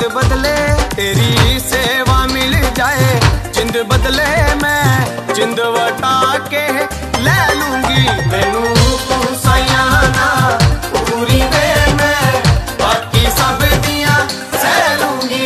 बदले तेरी सेवा मिल जाए, जिंद बदले मैं जिंद वटा के ले लूंगी। मैनू तू साइया ना पूरी दे, मैं बाकी सब दियां सह लूंगी।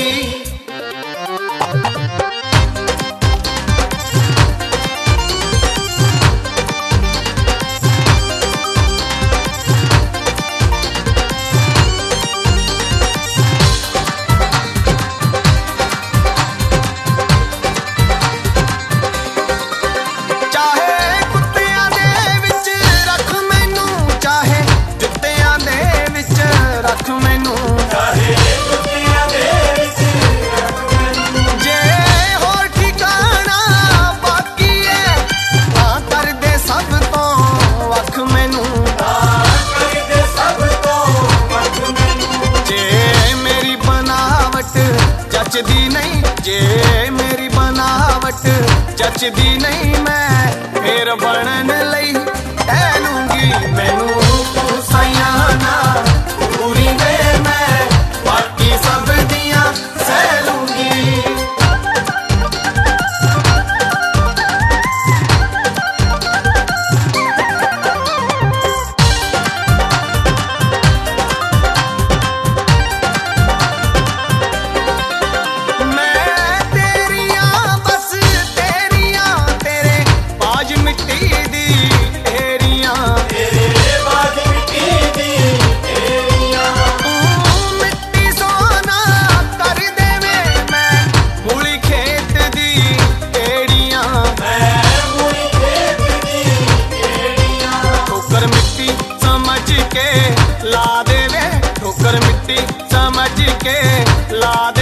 जचदी नहीं जे मेरी बनावट जचदी नहीं, मैं फिर बनन लई टहलूंगी। मैनू तू साइया ना पूरी दे, मैं बाकी सब दियां सह लूंगी। ला दे वे ठोकर मिट्टी समझ के ला दे।